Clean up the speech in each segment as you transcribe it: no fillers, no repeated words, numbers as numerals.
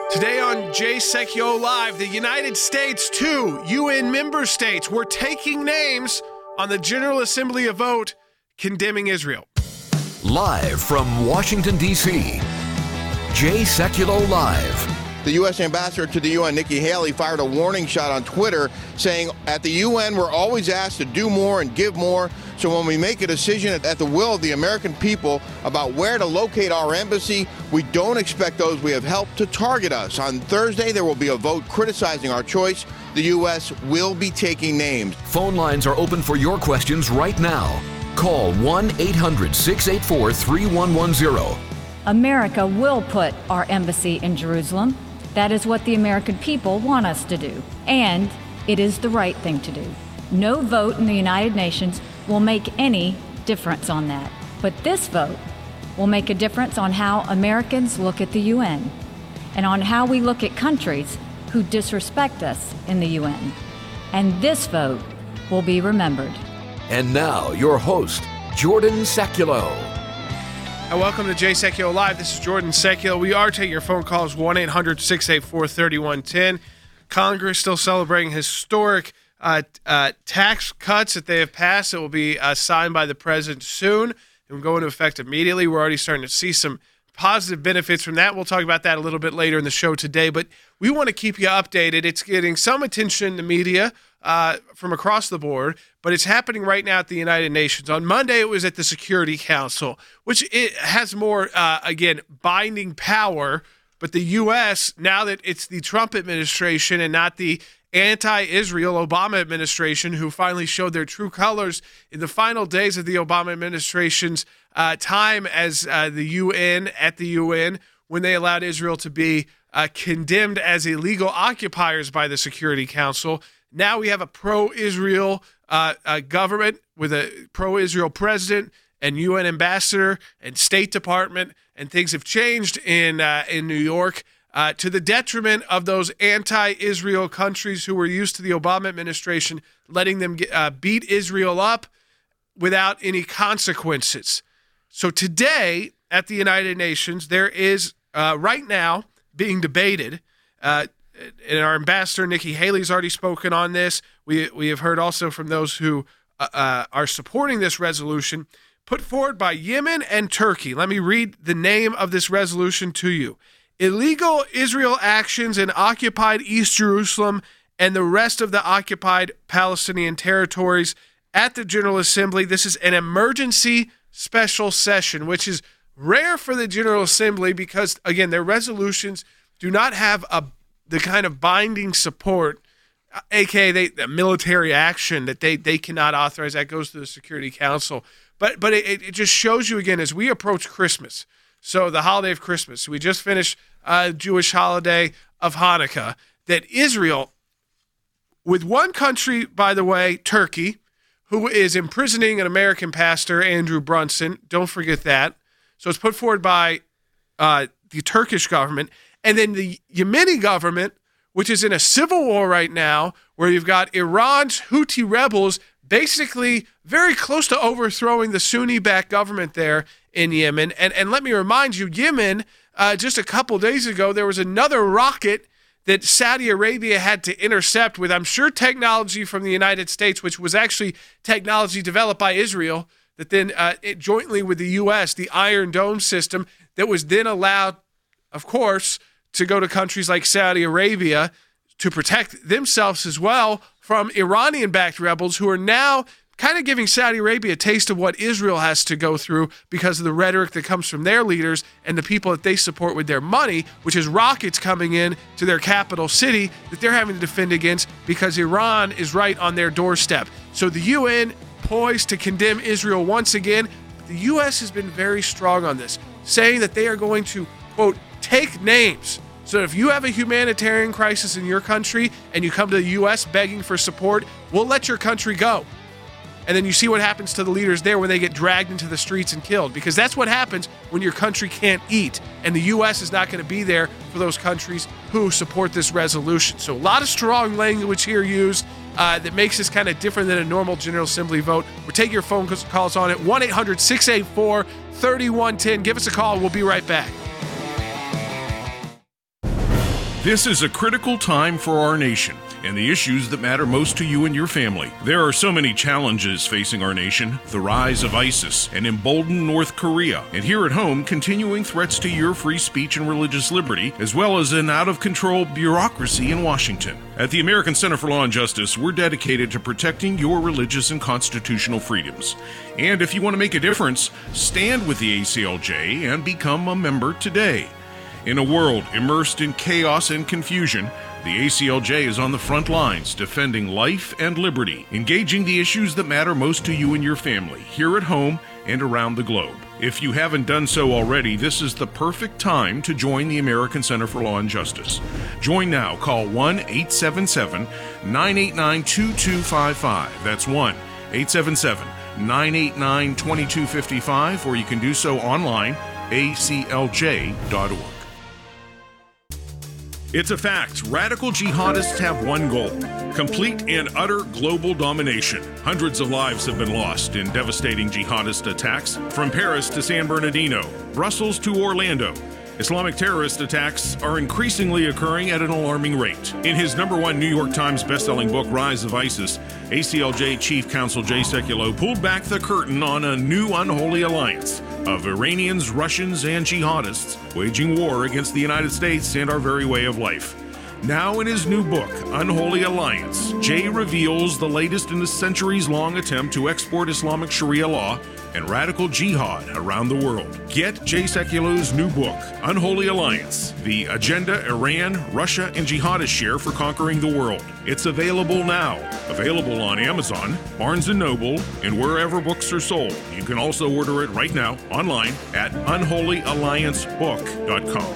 Today on Jay Secchio Live, the United States, 2 UN member states were taking names on the General Assembly a vote condemning Israel. Live from Washington, D.C., Jay Secchio Live. The U.S. ambassador to the UN, Nikki Haley, fired a warning shot on Twitter saying, at the UN, we're always asked to do more and give more. So when we make a decision at the will of the American people about where to locate our embassy, we don't expect those we have helped to target us. On Thursday, there will be a vote criticizing our choice. The U.S. will be taking names. Phone lines are open for your questions right now. Call 1-800-684-3110. America will put our embassy in Jerusalem. That is what the American people want us to do. And it is the right thing to do. No vote in the United Nations will make any difference on that. But this vote will make a difference on how Americans look at the UN and on how we look at countries who disrespect us in the UN. And this vote will be remembered. And now, your host, Jordan Secchio. And welcome to Jay Secchio Live. This is Jordan Secchio. We are taking your phone calls, 1-800-684-3110. Congress still celebrating historic tax cuts that they have passed. It will be signed by the president soon. It will go into effect immediately. We're already starting to see some positive benefits from that. We'll talk about that a little bit later in the show today, but we want to keep you updated. It's getting some attention in the media from across the board, but it's happening right now at the United Nations. On Monday, it was at the Security Council, which it has more, again, binding power, but the U.S., now that it's the Trump administration and not the anti-Israel Obama administration, who finally showed their true colors in the final days of the Obama administration's time as the UN, at the UN, when they allowed Israel to be condemned as illegal occupiers by the Security Council. Now we have a pro-Israel government with a pro-Israel president and UN ambassador and State Department, and things have changed in New York. To the detriment of those anti-Israel countries who were used to the Obama administration letting them beat Israel up without any consequences. So today at the United Nations, there is right now being debated, and our ambassador Nikki Haley's already spoken on this. We have heard also from those who are supporting this resolution put forward by Yemen and Turkey. Let me read the name of this resolution to you. Illegal Israel actions in occupied East Jerusalem and the rest of the occupied Palestinian territories at the General Assembly. This is an emergency special session, which is rare for the General Assembly because, again, their resolutions do not have the kind of binding support, aka the military action that they cannot authorize. That goes to the Security Council. But it just shows you, again, as we approach Christmas, so the holiday of Christmas, we just finished Jewish holiday of Hanukkah, that Israel, with one country, by the way, Turkey, who is imprisoning an American pastor, Andrew Brunson, don't forget that. So it's put forward by the Turkish government, and then the Yemeni government, which is in a civil war right now, where you've got Iran's Houthi rebels basically very close to overthrowing the Sunni-backed government there in Yemen. And let me remind you, Yemen, just a couple days ago, there was another rocket that Saudi Arabia had to intercept with, I'm sure, technology from the United States, which was actually technology developed by Israel, that then jointly with the U.S., the Iron Dome system, that was then allowed, of course, to go to countries like Saudi Arabia to protect themselves as well from Iranian-backed rebels who are now kind of giving Saudi Arabia a taste of what Israel has to go through because of the rhetoric that comes from their leaders and the people that they support with their money, which is rockets coming in to their capital city that they're having to defend against because Iran is right on their doorstep. So the UN poised to condemn Israel once again. The U.S. has been very strong on this, saying that they are going to, quote, take names. So if you have a humanitarian crisis in your country and you come to the U.S. begging for support, we'll let your country go. And then you see what happens to the leaders there when they get dragged into the streets and killed, because that's what happens when your country can't eat. And the U.S. is not going to be there for those countries who support this resolution. So a lot of strong language here used that makes this kind of different than a normal General Assembly vote. We'll take your phone calls on it, 1-800-684-3110. Give us a call. We'll be right back. This is a critical time for our nation and the issues that matter most to you and your family. There are so many challenges facing our nation: the rise of ISIS, an emboldened North Korea, and here at home, continuing threats to your free speech and religious liberty, as well as an out-of-control bureaucracy in Washington. At the American Center for Law and Justice, we're dedicated to protecting your religious and constitutional freedoms. And if you want to make a difference, stand with the ACLJ and become a member today. In a world immersed in chaos and confusion, the ACLJ is on the front lines defending life and liberty, engaging the issues that matter most to you and your family, here at home and around the globe. If you haven't done so already, this is the perfect time to join the American Center for Law and Justice. Join now. Call 1-877-989-2255. That's 1-877-989-2255, or you can do so online, aclj.org. It's a fact. Radical jihadists have one goal: complete and utter global domination. Hundreds of lives have been lost in devastating jihadist attacks, from Paris to San Bernardino, Brussels to Orlando. Islamic terrorist attacks are increasingly occurring at an alarming rate. In his #1 New York Times bestselling book, Rise of ISIS, ACLJ Chief Counsel Jay Sekulow pulled back the curtain on a new unholy alliance of Iranians, Russians, and jihadists waging war against the United States and our very way of life. Now in his new book, Unholy Alliance, Jay reveals the latest in a centuries-long attempt to export Islamic Sharia law and radical jihad around the world. Get Jay Sekulow's new book, Unholy Alliance, The Agenda Iran, Russia, and Jihadists Share for Conquering the World. It's available now. Available on Amazon, Barnes & Noble, and wherever books are sold. You can also order it right now online at unholyalliancebook.com.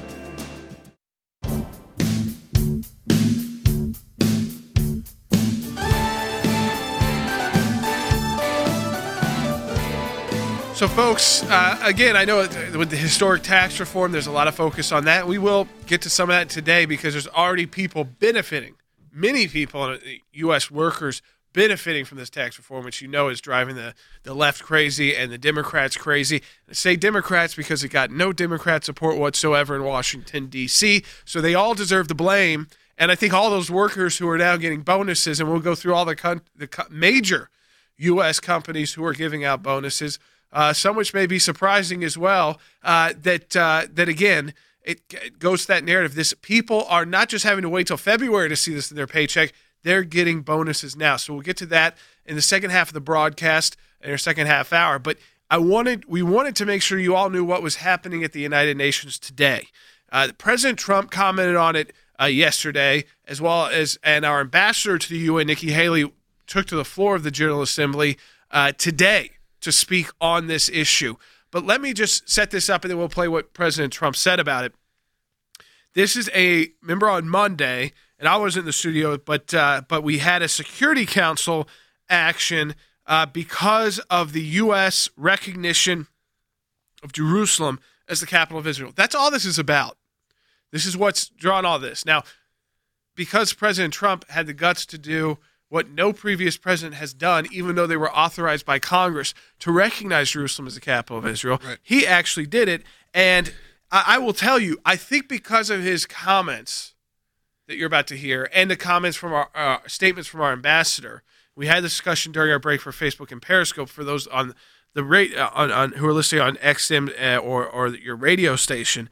So, folks, again, I know with the historic tax reform, there's a lot of focus on that. We will get to some of that today because there's already people benefiting, many people, U.S. workers benefiting from this tax reform, which you know is driving the left crazy and the Democrats crazy. I say Democrats because it got no Democrat support whatsoever in Washington, D.C., so they all deserve the blame. And I think all those workers who are now getting bonuses, and we'll go through all the major U.S. companies who are giving out bonuses, some which may be surprising as well, that again, it goes to that narrative. This people are not just having to wait till February to see this in their paycheck. They're getting bonuses now. So we'll get to that in the second half of the broadcast, in our second half hour. But we wanted to make sure you all knew what was happening at the United Nations today. President Trump commented on it yesterday, as well as, and our ambassador to the UN, Nikki Haley, took to the floor of the General Assembly today to speak on this issue. But let me just set this up, and then we'll play what President Trump said about it. This is remember on Monday, and I wasn't in the studio, but we had a Security Council action because of the U.S. recognition of Jerusalem as the capital of Israel. That's all this is about. This is what's drawn all this. Now, because President Trump had the guts to do what no previous president has done, even though they were authorized by Congress to recognize Jerusalem as the capital of Israel, right. He actually did it. And I will tell you, I think because of his comments that you're about to hear and the comments from our statements from our ambassador, we had a discussion during our break for Facebook and Periscope for those on the who are listening on XM or your radio station.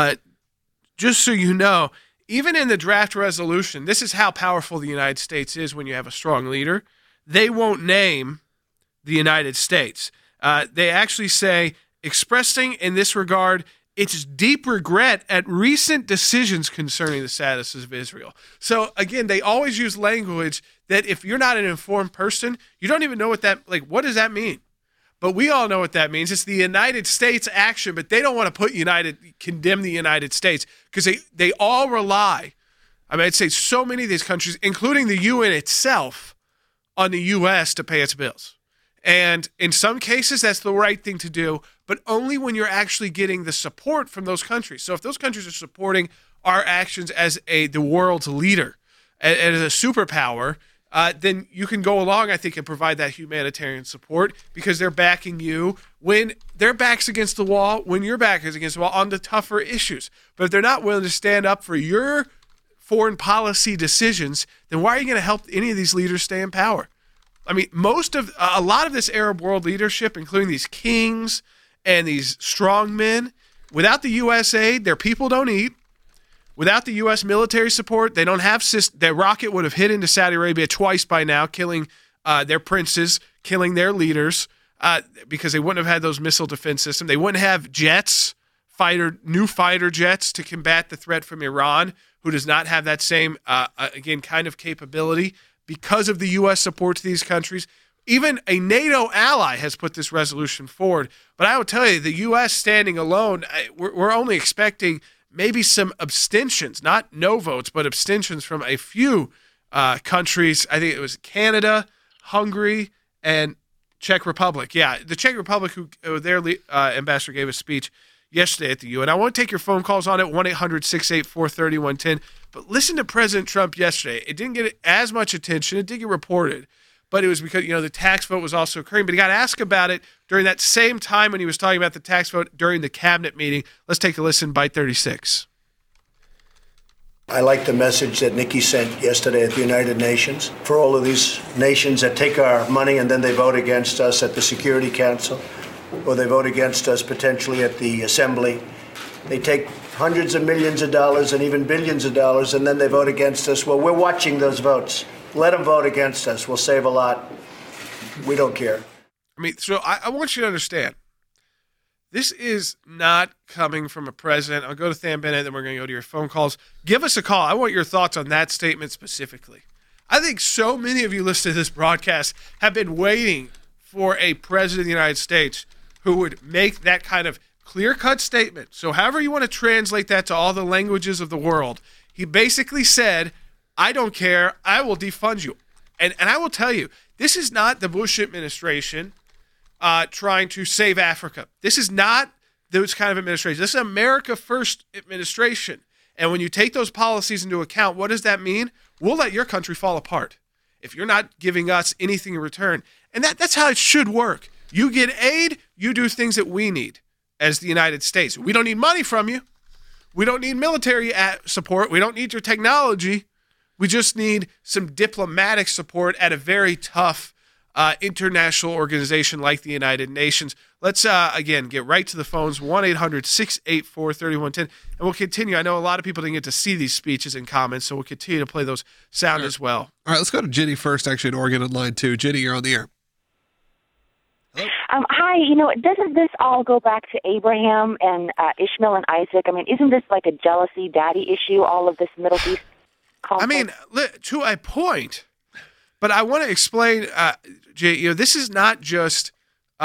Just so you know, even in the draft resolution, this is how powerful the United States is when you have a strong leader. They won't name the United States. They actually say, expressing in this regard its deep regret at recent decisions concerning the status of Israel. So again, they always use language that if you're not an informed person, you don't even know what does that mean? But we all know what that means. It's the United States action, but they don't want to condemn the United States because they all rely, I'd say so many of these countries, including the UN itself, on the U.S. to pay its bills. And in some cases, that's the right thing to do, but only when you're actually getting the support from those countries. So if those countries are supporting our actions as the world's leader, as a superpower, then you can go along, I think, and provide that humanitarian support because they're backing you when their back's against the wall, when your back is against the wall on the tougher issues. But if they're not willing to stand up for your foreign policy decisions, then why are you going to help any of these leaders stay in power? I mean, a lot of this Arab world leadership, including these kings and these strong men, without the U.S. aid, their people don't eat. Without the U.S. military support, they don't have their rocket would have hit into Saudi Arabia twice by now, killing their princes, killing their leaders, because they wouldn't have had those missile defense systems. They wouldn't have jets, new fighter jets to combat the threat from Iran, who does not have that same, kind of capability because of the U.S. support to these countries. Even a NATO ally has put this resolution forward. But I will tell you, the U.S. standing alone, we're only expecting maybe some abstentions, not no votes, but abstentions from a few countries. I think it was Canada, Hungary, and Czech Republic. Yeah, the Czech Republic, who their ambassador gave a speech yesterday at the UN. I want to take your phone calls on it, 1-800-684-3110. But listen to President Trump yesterday. It didn't get as much attention. It did get reported. But it was because, the tax vote was also occurring. But he got asked about it during that same time when he was talking about the tax vote during the cabinet meeting. Let's take a listen, Bite 36. I like the message that Nikki sent yesterday at the United Nations for all of these nations that take our money and then they vote against us at the Security Council, or they vote against us potentially at the Assembly. They take hundreds of millions of dollars and even billions of dollars, and then they vote against us. Well, we're watching those votes. Let them vote against us. We'll save a lot. We don't care. So I want you to understand, this is not coming from a president. I'll go to Than Bennett, then we're going to go to your phone calls. Give us a call. I want your thoughts on that statement specifically. I think so many of you listening to this broadcast have been waiting for a president of the United States who would make that kind of clear-cut statement. So however you want to translate that to all the languages of the world, he basically said, I don't care. I will defund you. And I will tell you, this is not the Bush administration trying to save Africa. This is not those kind of administration. This is America First administration. And when you take those policies into account, what does that mean? We'll let your country fall apart if you're not giving us anything in return. And that's how it should work. You get aid, you do things that we need as the United States. We don't need money from you. We don't need military support. We don't need your technology. We just need some diplomatic support at a very tough international organization like the United Nations. Let's, again, get right to the phones, 1-800-684-3110. And we'll continue. I know a lot of people didn't get to see these speeches and comments, so we'll continue to play those sound as well. All right, let's go to Ginny first, actually, in Oregon on line 2. Ginny, you're on the air. Hi. Doesn't this all go back to Abraham and Ishmael and Isaac? Isn't this like a jealousy daddy issue, all of this Middle East conflict? To a point, but I want to explain, Jay, this is not just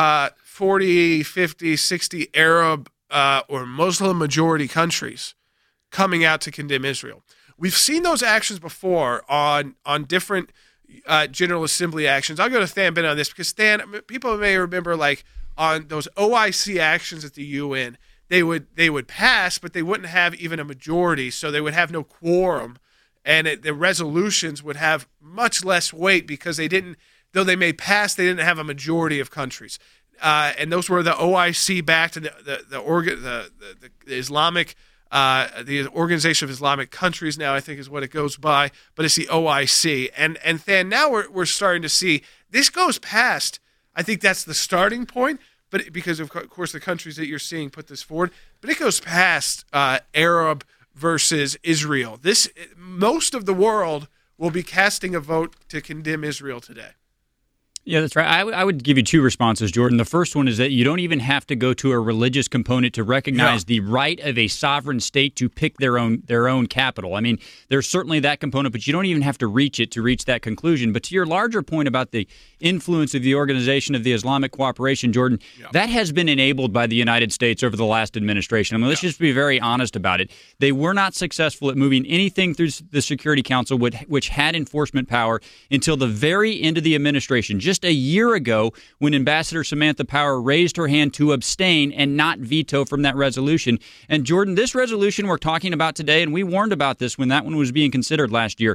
40, 50, 60 Arab or Muslim majority countries coming out to condemn Israel. We've seen those actions before on different General Assembly actions. I'll go to Than Bennett on this because people may remember on those OIC actions at the UN, they would pass, but they wouldn't have even a majority, so they would have no quorum, and the resolutions would have much less weight because though they may pass, they didn't have a majority of countries, and those were the OIC backed and the Islamic. The Organization of Islamic Countries now, I think, is what it goes by, but it's the OIC. And then now we're starting to see this goes past. I think that's the starting point, but because of course the countries that you're seeing put this forward, but it goes past Arab versus Israel. Most of the world will be casting a vote to condemn Israel today. Yeah, that's right. I would give you two responses, Jordan. The first one is that you don't even have to go to a religious component to recognize the right of a sovereign state to pick their own capital. There's certainly that component, but you don't even have to reach it to reach that conclusion. But to your larger point about the influence of the Organization of the Islamic Cooperation, Jordan, that has been enabled by the United States over the last administration. Let's just be very honest about it. They were not successful at moving anything through the Security Council, which had enforcement power, until the very end of the administration. Just a year ago, when Ambassador Samantha Power raised her hand to abstain and not veto from that resolution. And Jordan, this resolution we're talking about today, and we warned about this when that one was being considered last year,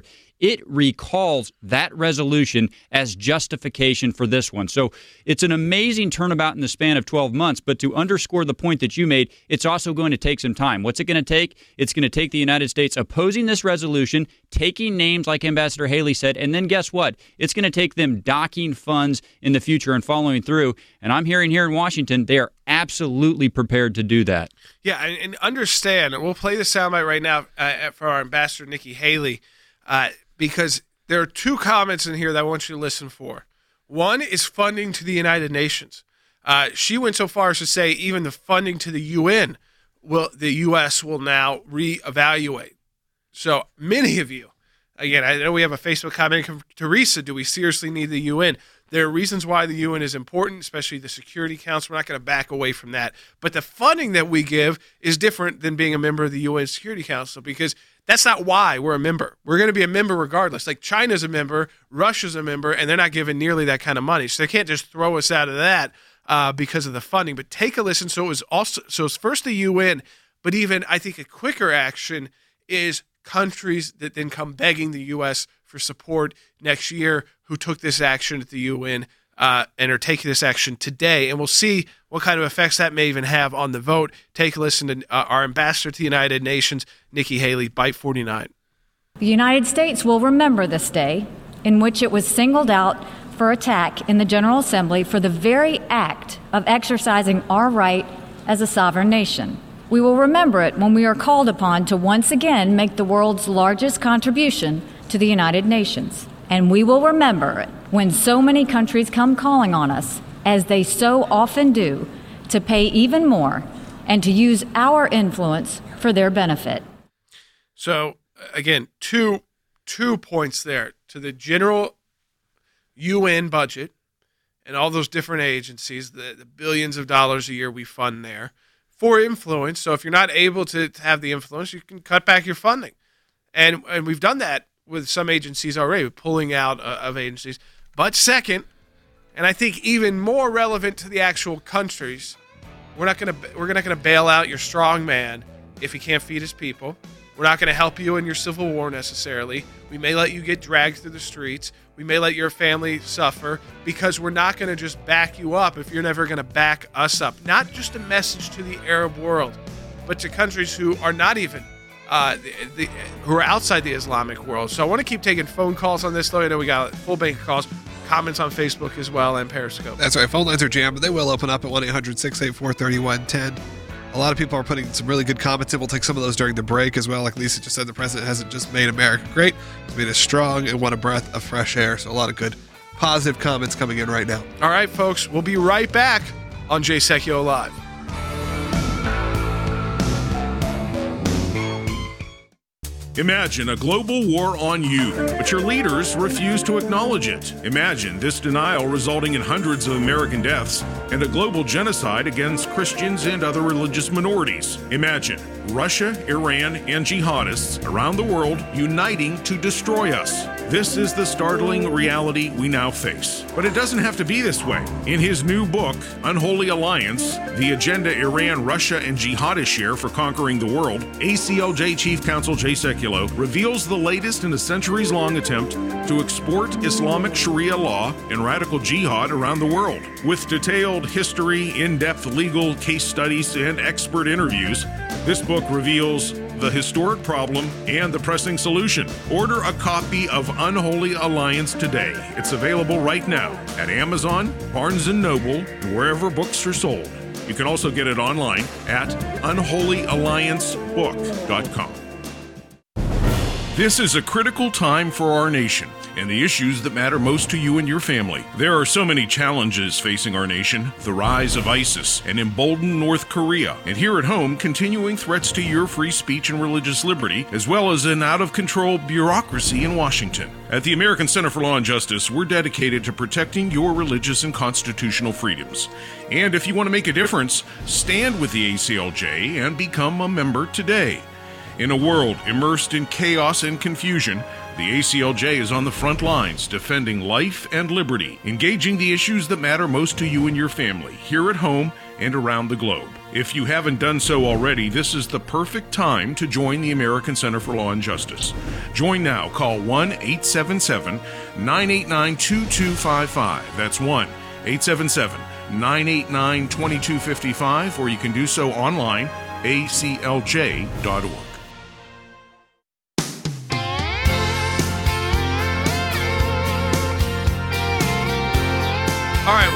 it recalls that resolution as justification for this one. So it's an amazing turnabout in the span of 12 months. But to underscore the point that you made, it's also going to take some time. What's it going to take? It's going to take the United States opposing this resolution, taking names like Ambassador Haley said, and then guess what? It's going to take them docking funds in the future and following through. And I'm hearing here in Washington, they are absolutely prepared to do that. Yeah, and understand, we'll play the soundbite right now for our Ambassador Nikki Haley, because there are two comments in here that I want you to listen for. One is funding to the United Nations. She went so far as to say even the funding to the UN, the U.S. will now reevaluate. So many of you, again, I know we have a Facebook comment from Teresa, do we seriously need the UN? There are reasons why the UN is important, especially the Security Council. We're not going to back away from that. But the funding that we give is different than being a member of the UN Security Council, because that's not why we're a member. We're going to be a member regardless. Like China's a member, Russia's a member, and they're not given nearly that kind of money. So they can't just throw us out of that because of the funding. But take a listen. So it's first the UN, but even I think a quicker action is countries that then come begging the U.S. for support next year who took this action at the UN and are taking this action today. And we'll see what kind of effects that may even have on the vote. Take a listen to our ambassador to the United Nations, Nikki Haley, Byte 49. The United States will remember this day in which it was singled out for attack in the General Assembly for the very act of exercising our right as a sovereign nation. We will remember it when we are called upon to once again make the world's largest contribution to the United Nations. And we will remember it when so many countries come calling on us, as they so often do, to pay even more and to use our influence for their benefit. So, again, two points there. To the general UN budget and all those different agencies, the billions of dollars a year we fund there, for influence. So if you're not able to have the influence, you can cut back your funding. And we've done that with some agencies already, pulling out of agencies. But second, and I think even more relevant to the actual countries, we're not going to bail out your strong man if he can't feed his people. We're not going to help you in your civil war necessarily. We may let you get dragged through the streets. We may let your family suffer, because we're not going to just back you up if you're never going to back us up. Not just a message to the Arab world, but to countries who are not even who are outside the Islamic world. So I want to keep taking phone calls on this, though. I know we got full bank of calls, comments on Facebook as well, and Periscope. That's right. Phone lines are jammed, but they will open up at 1-800-684-3110. A lot of people are putting some really good comments in. We'll take some of those during the break as well. Like Lisa just said, the president hasn't just made America great. He's made us strong and won a breath of fresh air. So a lot of good, positive comments coming in right now. All right, folks. We'll be right back on Jay Secchio Live. Imagine a global war on you, but your leaders refuse to acknowledge it. Imagine this denial resulting in hundreds of American deaths and a global genocide against Christians and other religious minorities. Imagine Russia, Iran, and jihadists around the world uniting to destroy us. This is the startling reality we now face. But it doesn't have to be this way. In his new book, Unholy Alliance, The Agenda Iran, Russia, and Jihadists Share for Conquering the World, ACLJ Chief Counsel Jay Secchio reveals the latest in a centuries-long attempt to export Islamic Sharia law and radical jihad around the world. With detailed history, in-depth legal case studies, and expert interviews, this book reveals the historic problem and the pressing solution. Order a copy of Unholy Alliance today. It's available right now at Amazon, Barnes & Noble, and wherever books are sold. You can also get it online at unholyalliancebook.com. This is a critical time for our nation and the issues that matter most to you and your family. There are so many challenges facing our nation: the rise of ISIS, an emboldened North Korea, and here at home, continuing threats to your free speech and religious liberty, as well as an out-of-control bureaucracy in Washington. At the American Center for Law and Justice, we're dedicated to protecting your religious and constitutional freedoms. And if you want to make a difference, stand with the ACLJ and become a member today. In a world immersed in chaos and confusion, The ACLJ is on the front lines, defending life and liberty, engaging the issues that matter most to you and your family, here at home and around the globe. If you haven't done so already, this is the perfect time to join the American Center for Law and Justice. Join now. Call 1-877-989-2255. That's 1-877-989-2255, or you can do so online, aclj.org. All right,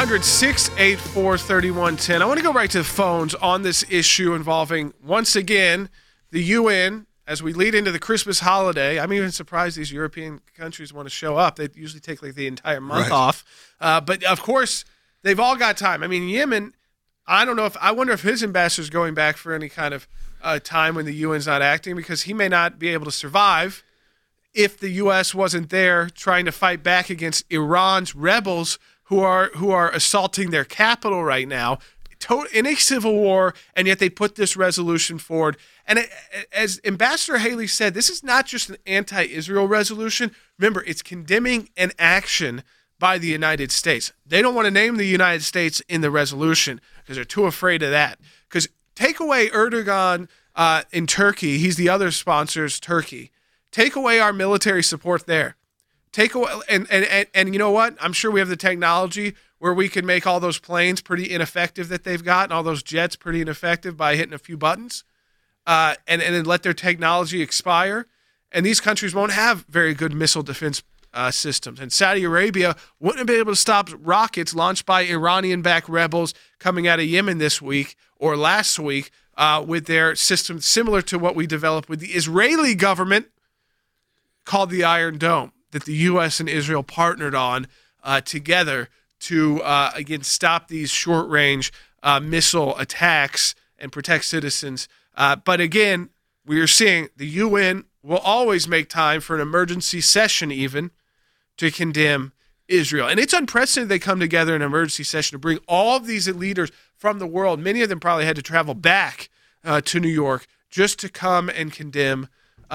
1-800-684-3110. I want to go right to the phones on this issue involving, once again, the UN as we lead into the Christmas holiday. I'm even surprised these European countries want to show up. They usually take like the entire month off. But, of course, they've all got time. I mean, Yemen, I wonder if his ambassador's going back for any kind of time when the UN's not acting, because he may not be able to survive if the U.S. wasn't there trying to fight back against Iran's rebels who are assaulting their capital right now in a civil war, and yet they put this resolution forward. And as Ambassador Haley said, this is not just an anti-Israel resolution. Remember, it's condemning an action by the United States. They don't want to name the United States in the resolution because they're too afraid of that. Because take away Erdogan in Turkey, he's the other sponsor's Turkey. Take away our military support there. Take away, and you know what? I'm sure we have the technology where we can make all those planes pretty ineffective that they've got, and all those jets pretty ineffective by hitting a few buttons, and then let their technology expire. And these countries won't have very good missile defense systems. And Saudi Arabia wouldn't have been able to stop rockets launched by Iranian-backed rebels coming out of Yemen this week or last week with their system similar to what we developed with the Israeli government called the Iron Dome, that the U.S. and Israel partnered on together to, again, stop these short-range missile attacks and protect citizens. But again, we are seeing the UN will always make time for an emergency session even to condemn Israel. And it's unprecedented they come together in an emergency session to bring all of these leaders from the world. Many of them probably had to travel back to New York just to come and condemn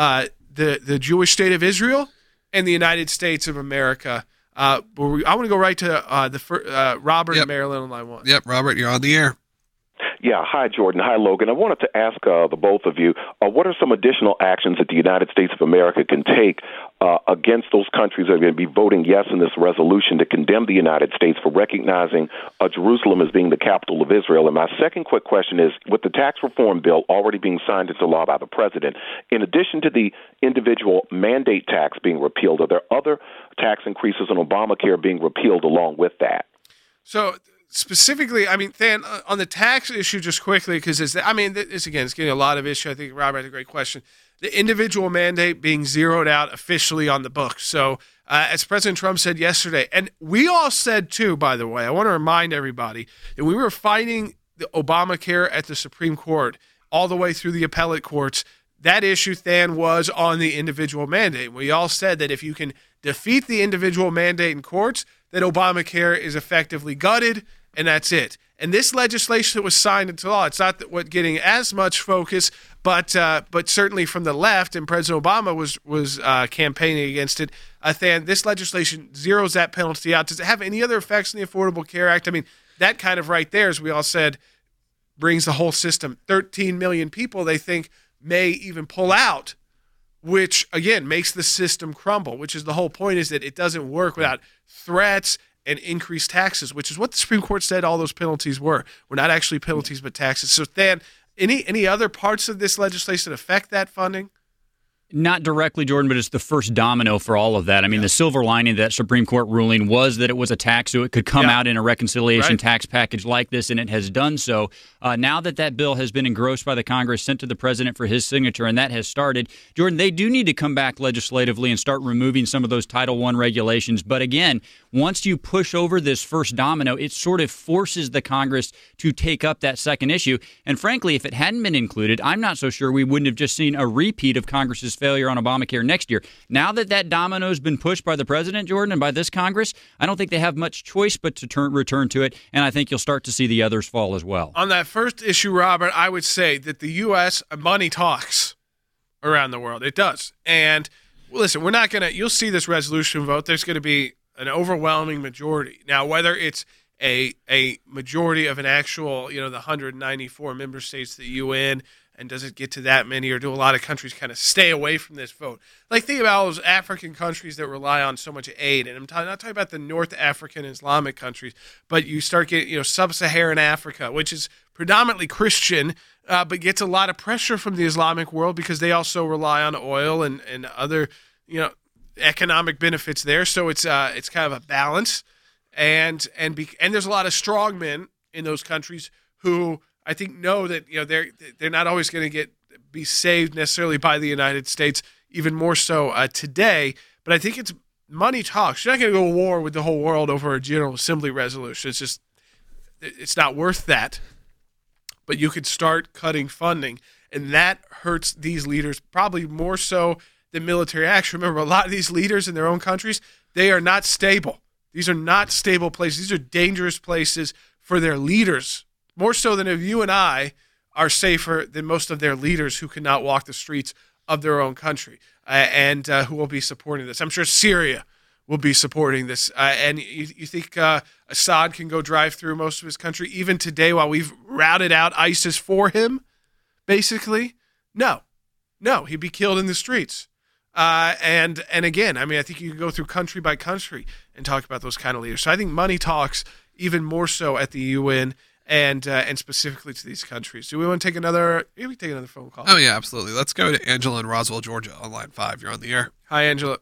the Jewish state of Israel and the United States of America. I want to go right to Robert in Maryland on line 1. Yep, Robert, you're on the air. Yeah, hi, Jordan. Hi, Logan. I wanted to ask the both of you, what are some additional actions that the United States of America can take against those countries that are going to be voting yes in this resolution to condemn the United States for recognizing Jerusalem as being the capital of Israel? And my second quick question is, with the tax reform bill already being signed into law by the president, in addition to the individual mandate tax being repealed, are there other tax increases on Obamacare being repealed along with that? So specifically, I mean, Than, on the tax issue, just quickly, because this again, it's getting a lot of issue. I think Robert had a great question. The individual mandate being zeroed out officially on the books. So as President Trump said yesterday, and we all said too, by the way, I want to remind everybody that we were fighting the Obamacare at the Supreme Court all the way through the appellate courts. That issue, Than, was on the individual mandate. We all said that if you can defeat the individual mandate in courts, that Obamacare is effectively gutted, and that's it. And this legislation that was signed into law, it's not what getting as much focus, but certainly from the left, and President Obama was campaigning against it. Than, this legislation zeroes that penalty out. Does it have any other effects in the Affordable Care Act? I mean, that kind of right there, as we all said, brings the whole system. 13 million people they think may even pull out, which, again, makes the system crumble, which is the whole point, is that it doesn't work without threats and increased taxes, which is what the Supreme Court said all those penalties were. Were not actually penalties, but taxes. So, Than, any other parts of this legislation affect that funding? Not directly, Jordan, but it's the first domino for all of that. I mean, the silver lining of that Supreme Court ruling was that it was a tax, so it could come out in a reconciliation tax package like this, and it has done so. Now that bill has been engrossed by the Congress, sent to the president for his signature, and that has started, Jordan, they do need to come back legislatively and start removing some of those Title I regulations. But again, once you push over this first domino, it sort of forces the Congress to take up that second issue. And frankly, if it hadn't been included, I'm not so sure we wouldn't have just seen a repeat of Congress's failure on Obamacare next year. Now that domino has been pushed by the president, Jordan, and by this Congress, I don't think they have much choice but to return to it, and I think you'll start to see the others fall as well. On that first issue, Robert, I would say that the U.S. money talks around the world. It does. And listen, we're not going to – you'll see this resolution vote. There's going to be an overwhelming majority. Now, whether it's a majority of an actual, the 194 member states of the UN, and does it get to that many, or do a lot of countries kind of stay away from this vote? Like, think about all those African countries that rely on so much aid. And I'm not talking about the North African Islamic countries, but you start getting, sub-Saharan Africa, which is predominantly Christian, but gets a lot of pressure from the Islamic world because they also rely on oil and other, economic benefits there. So it's kind of a balance. And there's a lot of strongmen in those countries who I think know that they're not always going to be saved necessarily by the United States, even more so today. But I think it's money talks. You're not going to go to war with the whole world over a General Assembly resolution. It's not worth that. But you could start cutting funding, and that hurts these leaders probably more so than military action. Remember, a lot of these leaders in their own countries, they are not stable. These are not stable places. These are dangerous places for their leaders, more so than if you and I are safer than most of their leaders who cannot walk the streets of their own country and who will be supporting this. I'm sure Syria will be supporting this. And you think Assad can go drive through most of his country even today while we've routed out ISIS for him, basically? No, he'd be killed in the streets. And again, I think you can go through country by country and talk about those kind of leaders. So I think money talks even more so at the UN and specifically to these countries. Do we want to take another? We can take another phone call. Oh yeah, absolutely. Let's go to Angela in Roswell, Georgia, on line 5. You're on the air. Hi, Angela.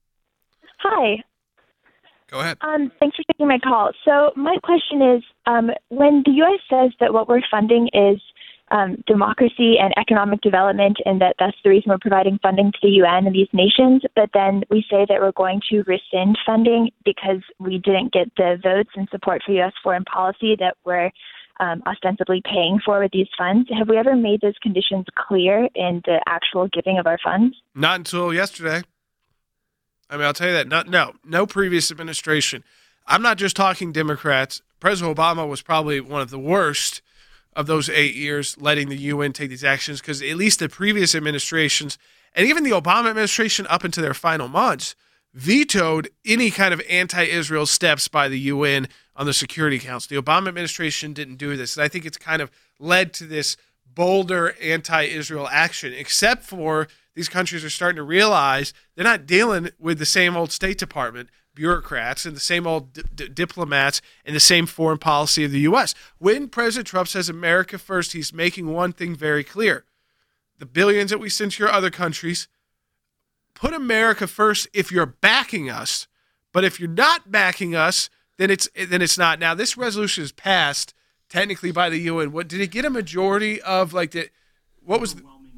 Hi. Go ahead. Thanks for taking my call. So my question is, when the U.S. says that what we're funding is democracy and economic development, and that's the reason we're providing funding to the UN and these nations, but then we say that we're going to rescind funding because we didn't get the votes and support for U.S. foreign policy that we're ostensibly paying for with these funds. Have we ever made those conditions clear in the actual giving of our funds? Not until yesterday. I'll tell you that. No previous administration. I'm not just talking Democrats. President Obama was probably one of the worst of those 8 years letting the UN take these actions, because at least the previous administrations and even the Obama administration up into their final months vetoed any kind of anti-Israel steps by the UN on the Security Council. The Obama administration didn't do this, and I think it's kind of led to this bolder anti-Israel action, except for these countries are starting to realize they're not dealing with the same old State Department bureaucrats and the same old diplomats and the same foreign policy of the U.S. When President Trump says America first, he's making one thing very clear. The billions that we send to your other countries, put America first if you're backing us, but if you're not backing us, then it's not. Now, this resolution is passed technically by the UN. What did it get a majority of? What was?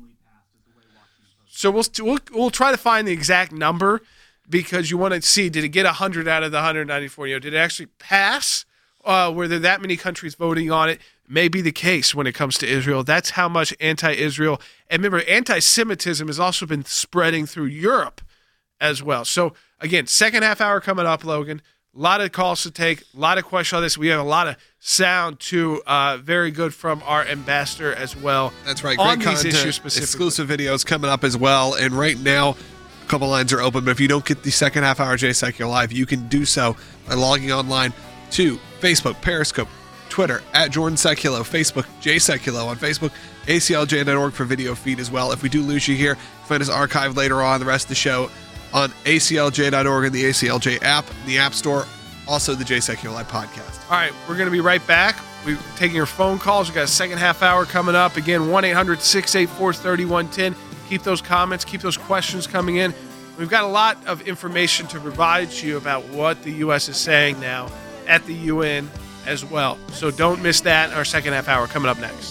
So we'll try to find the exact number, because you want to see, did it get 100 out of the 194? Did it actually pass? Were there that many countries voting on it? May be the case when it comes to Israel. That's how much anti-Israel. And remember, anti-Semitism has also been spreading through Europe as well. So, again, second half hour coming up, Logan. A lot of calls to take, a lot of questions on this. We have a lot of sound, too, very good from our ambassador as well. That's right. On Great these content, issues specifically. exclusive videos coming up as well. And right now, a couple lines are open, but if you don't get the second half hour Jay Sekulow Live, you can do so by logging online to Facebook, Periscope, Twitter, at Jordan Sekulow, Facebook, Jay Sekulow on Facebook, aclj.org for video feed as well. If we do lose you here, find us archived later on, the rest of the show on aclj.org and the ACLJ app, the App Store, also the Jay Sekulow Live podcast. All right, we're going to be right back. We're taking your phone calls. We've got a second half hour coming up. Again, 1-800-684-3110. Keep those comments, keep those questions coming in. We've got a lot of information to provide to you about what the U.S. is saying now at the UN as well. So don't miss that. Our second half hour coming up next.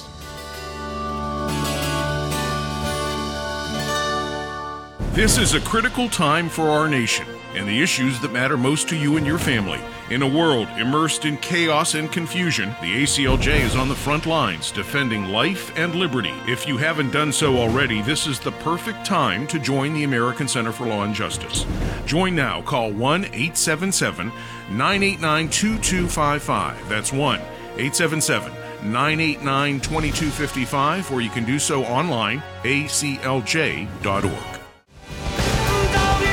This is a critical time for our nation and the issues that matter most to you and your family. In a world immersed in chaos and confusion, the ACLJ is on the front lines defending life and liberty. If you haven't done so already, this is the perfect time to join the American Center for Law and Justice. Join now. Call 1-877-989-2255. That's 1-877-989-2255, or you can do so online, aclj.org.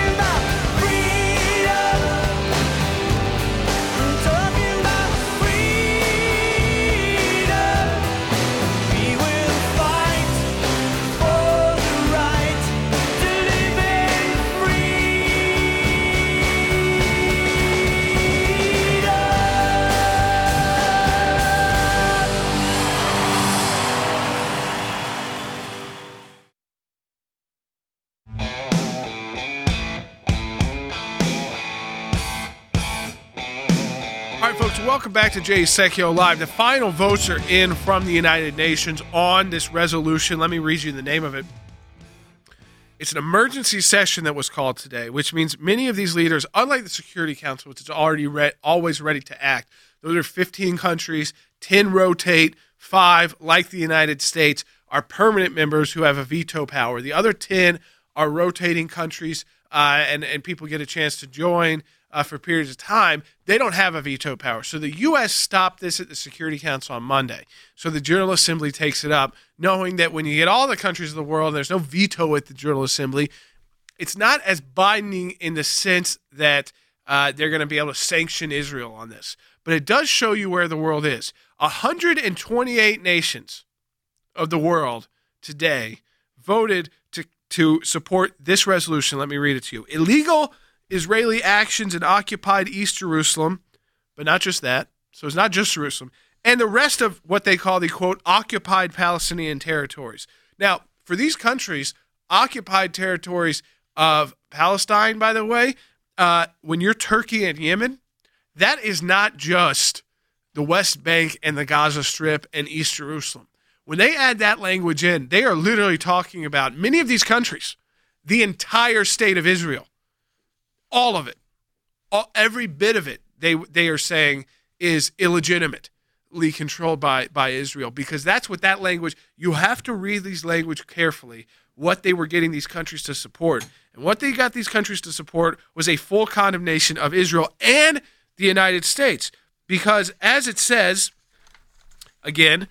folks. Welcome back to Jay Sekulow Live. The final votes are in from the United Nations on this resolution. Let me read you the name of it. It's an emergency session that was called today, which means many of these leaders, unlike the Security Council, which is already always ready to act, those are 15 countries, 10 rotate, 5, like the United States, are permanent members who have a veto power. The other 10 are rotating countries, and people get a chance to join for periods of time. They don't have a veto power. So the U.S. stopped this at the Security Council on Monday. So the General Assembly takes it up, knowing that when you get all the countries of the world, there's no veto at the General Assembly. It's not as binding in the sense that they're going to be able to sanction Israel on this. But it does show you where the world is. 128 nations of the world today voted to support this resolution. Let me read it to you. Illegal Israeli actions in occupied East Jerusalem, but not just that. So it's not just Jerusalem. And the rest of what they call the, quote, occupied Palestinian territories. Now, for these countries, occupied territories of Palestine, by the way, when you're Turkey and Yemen, that is not just the West Bank and the Gaza Strip and East Jerusalem. When they add that language in, they are literally talking about many of these countries, the entire state of Israel, all of it, every bit of it, they are saying is illegitimately controlled by Israel, because that's what that language, you have to read these language carefully, what they were getting these countries to support. And what they got these countries to support was a full condemnation of Israel and the United States. Because as it says, again,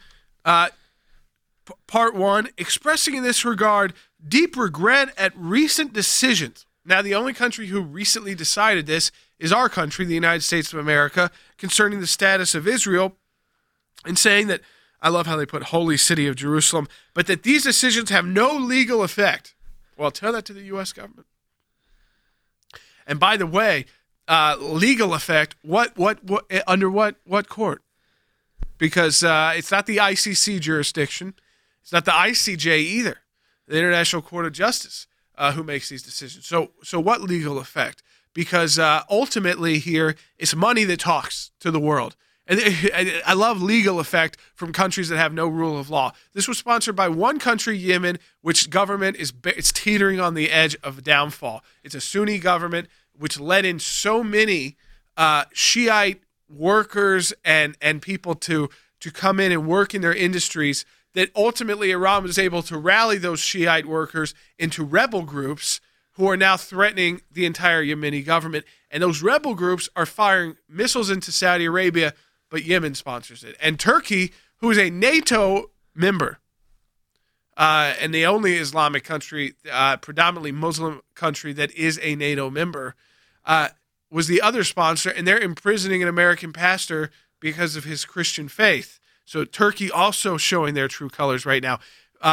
Part 1, expressing in this regard deep regret at recent decisions. Now, the only country who recently decided this is our country, the United States of America, concerning the status of Israel, and saying that, I love how they put Holy City of Jerusalem, but that these decisions have no legal effect. Well, tell that to the U.S. government. And by the way, legal effect, what under what court? Because it's not the ICC jurisdiction. It's not the ICJ either, the International Court of Justice, who makes these decisions. So what legal effect? Because ultimately here, it's money that talks to the world. And I love legal effect from countries that have no rule of law. This was sponsored by one country, Yemen, which government it's teetering on the edge of downfall. It's a Sunni government which let in so many Shiite workers and people to come in and work in their industries that ultimately Iran was able to rally those Shiite workers into rebel groups who are now threatening the entire Yemeni government. And those rebel groups are firing missiles into Saudi Arabia, but Yemen sponsors it. And Turkey, who is a NATO member, and the only Islamic country, predominantly Muslim country that is a NATO member, was the other sponsor, and they're imprisoning an American pastor because of his Christian faith. So Turkey also showing their true colors right now.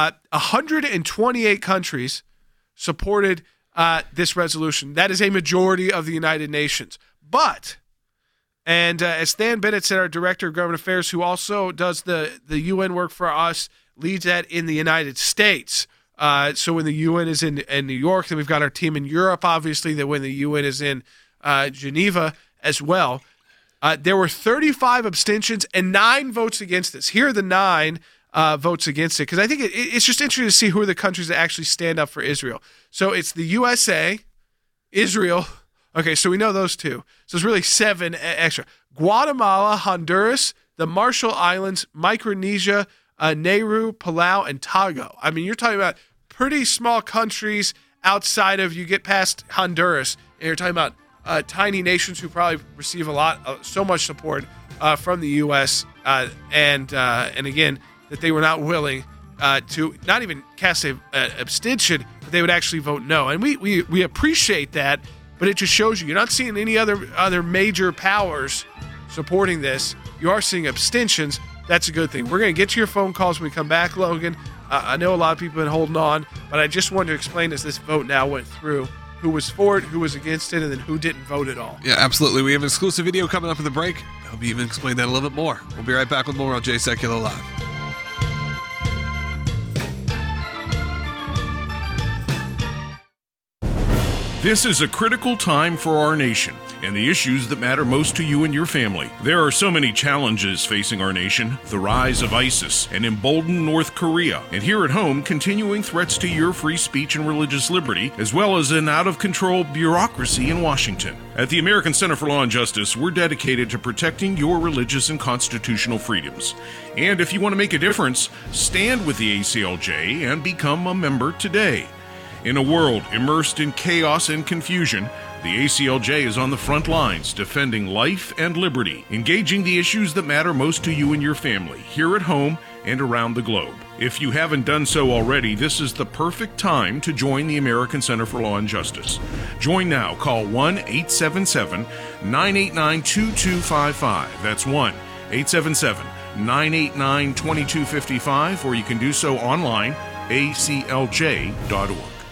128 countries supported this resolution. That is a majority of the United Nations. But, and as Stan Bennett said, our Director of Government Affairs, who also does the UN work for us, leads that in the United States. So when the UN is in New York, then we've got our team in Europe, obviously, that when the UN is in Geneva as well. There were 35 abstentions and 9 votes against this. Here are the 9 votes against it, because I think it's just interesting to see who are the countries that actually stand up for Israel. So it's the USA, Israel. Okay, so we know those 2. So it's really 7 extra. Guatemala, Honduras, the Marshall Islands, Micronesia, Nauru, Palau, and Togo. I mean, you're talking about pretty small countries outside of, you get past Honduras, and you're talking about tiny nations who probably receive so much support from the U.S. And again, that they were not willing to not even cast an abstention, but they would actually vote no. And we appreciate that, but it just shows you're not seeing any other major powers supporting this. You are seeing abstentions. That's a good thing. We're going to get to your phone calls when we come back, Logan. I know a lot of people have been holding on, but I just wanted to explain as this vote now went through, who was for it, who was against it, and then who didn't vote at all. Yeah, absolutely. We have an exclusive video coming up in the break. I hope you even explain that a little bit more. We'll be right back with more on Jay Sekulow Live. This is a critical time for our nation. and the issues that matter most to you and your family. There are so many challenges facing our nation: the rise of ISIS, an emboldened North Korea, and here at home, continuing threats to your free speech and religious liberty, as well as an out-of-control bureaucracy in Washington. At the American Center for Law and Justice, we're dedicated to protecting your religious and constitutional freedoms. And if you want to make a difference, stand with the ACLJ and become a member today. In a world immersed in chaos and confusion, the ACLJ is on the front lines defending life and liberty, engaging the issues that matter most to you and your family, here at home and around the globe. If you haven't done so already, this is the perfect time to join the American Center for Law and Justice. Join now. Call 1-877-989-2255. That's 1-877-989-2255, or you can do so online, aclj.org.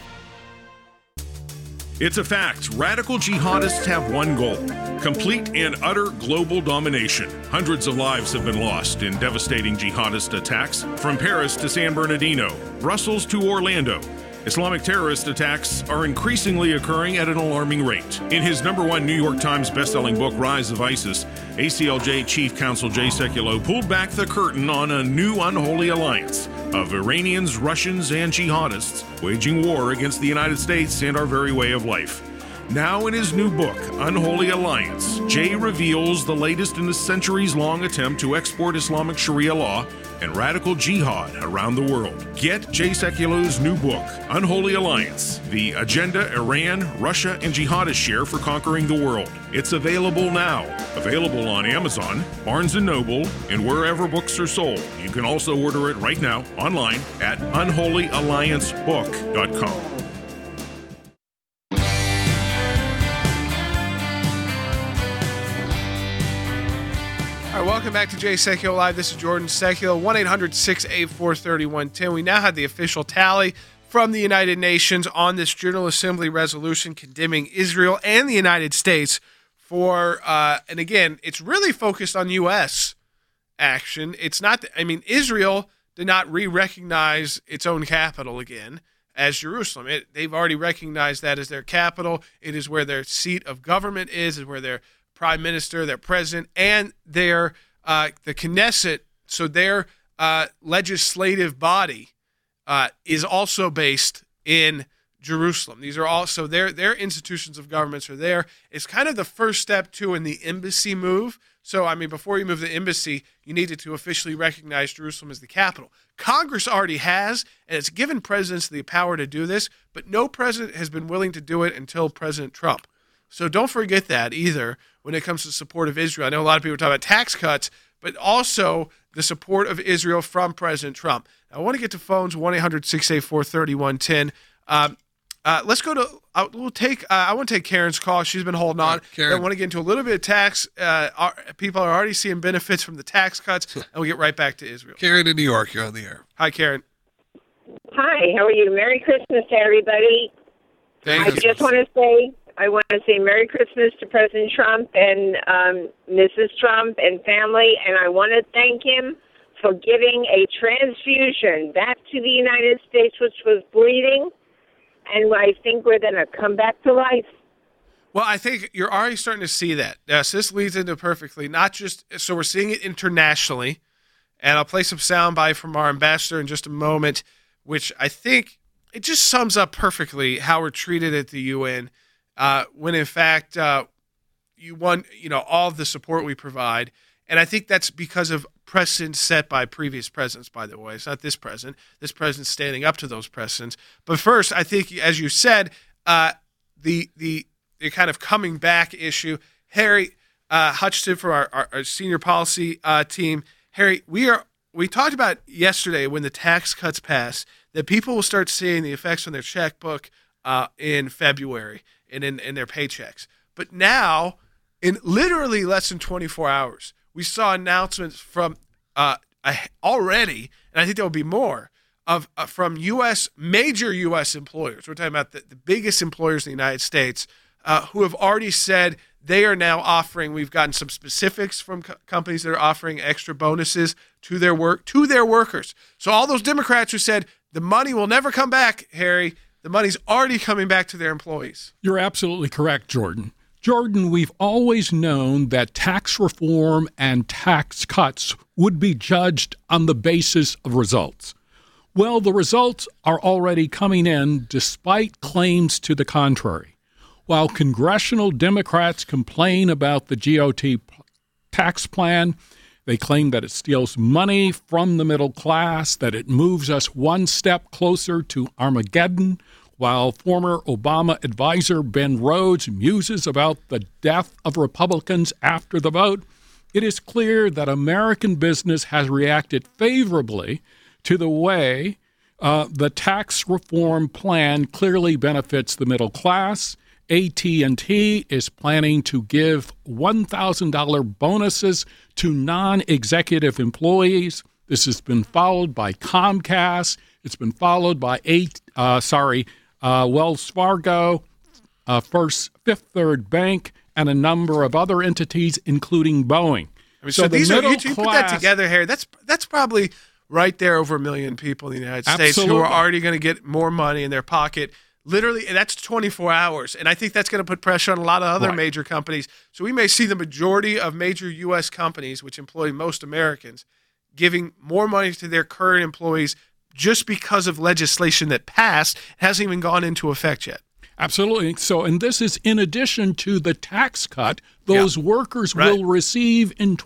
It's a fact. Radical jihadists have one goal: complete and utter global domination. Hundreds of lives have been lost in devastating jihadist attacks, from Paris to San Bernardino, Brussels to Orlando. Islamic terrorist attacks are increasingly occurring at an alarming rate. In his #1 New York Times bestselling book, Rise of ISIS, ACLJ Chief Counsel Jay Sekulow pulled back the curtain on a new unholy alliance of Iranians, Russians, and jihadists waging war against the United States and our very way of life. Now in his new book, Unholy Alliance, Jay reveals the latest in a centuries-long attempt to export Islamic Sharia law and radical jihad around the world. Get Jay Sekulow's new book, Unholy Alliance, the agenda Iran, Russia, and jihadists share for conquering the world. It's available now. Available on Amazon, Barnes & Noble, and wherever books are sold. You can also order it right now online at unholyalliancebook.com. All right, welcome back to Jay Sekulow Live. This is Jordan Sekulow, 1-800-684-3110. We now have the official tally from the United Nations on this General Assembly resolution condemning Israel and the United States for, and again, it's really focused on U.S. action. It's not, Israel did not re-recognize its own capital again as Jerusalem. They've already recognized that as their capital. It is where their seat of government is where their prime minister, their president, and their the Knesset, so their legislative body is also based in Jerusalem. These are also their institutions of governments are there. It's kind of the first step too in the embassy move. So before you move the embassy, you needed to officially recognize Jerusalem as the capital. Congress already has, and it's given presidents the power to do this, but no president has been willing to do it until President Trump. So don't forget that either when it comes to support of Israel. I know a lot of people are talking about tax cuts, but also the support of Israel from President Trump. Now, I want to get to phones, 1-800-684-3110. Let's go to, I want to take Karen's call. She's been holding on. Karen. I want to get into a little bit of tax. People are already seeing benefits from the tax cuts, and we'll get right back to Israel. Karen in New York, you're on the air. Hi, Karen. Hi, how are you? Merry Christmas to everybody. Thank I you. just want to say Merry Christmas to President Trump and Mrs. Trump and family, and I want to thank him for giving a transfusion back to the United States, which was bleeding, and I think we're going to come back to life. Well, I think you're already starting to see that. So this leads into perfectly, not just, so we're seeing it internationally, and I'll play some soundbite from our ambassador in just a moment, which I think it just sums up perfectly how we're treated at the UN. When in fact you want all of the support we provide, and I think that's because of precedents set by previous presidents. By the way, it's not this president. This president's standing up to those precedents. But first, I think, as you said, the kind of coming back issue. Harry Hutchinson from our senior policy team. Harry, we talked about yesterday when the tax cuts pass that people will start seeing the effects on their checkbook in February. And in their paychecks. But now, in literally less than 24 hours, we saw announcements from already, and I think there will be more, from major U.S. employers. We're talking about the biggest employers in the United States who have already said they are now offering, we've gotten some specifics from companies that are offering extra bonuses to their workers. So all those Democrats who said the money will never come back, Harry, the money's already coming back to their employees. You're absolutely correct, Jordan. Jordan, we've always known that tax reform and tax cuts would be judged on the basis of results. Well, the results are already coming in despite claims to the contrary. While congressional Democrats complain about the GOP tax plan, they claim that it steals money from the middle class, that it moves us one step closer to Armageddon, while former Obama advisor Ben Rhodes muses about the death of Republicans after the vote. It is clear that American business has reacted favorably to the way the tax reform plan clearly benefits the middle class. AT&T is planning to give $1,000 bonuses to non-executive employees. This has been followed by Comcast. It's been followed by Wells Fargo, Fifth Third Bank, and a number of other entities, including Boeing. I mean, so these are, you put that together, Harry, that's probably right there over 1 million people in the United States who are already going to get more money in their pocket. Literally, and that's 24 hours. And I think that's going to put pressure on a lot of other major companies. So we may see the majority of major U.S. companies, which employ most Americans, giving more money to their current employees just because of legislation that passed, hasn't even gone into effect yet. Absolutely. So, and this is in addition to the tax cut those workers will receive in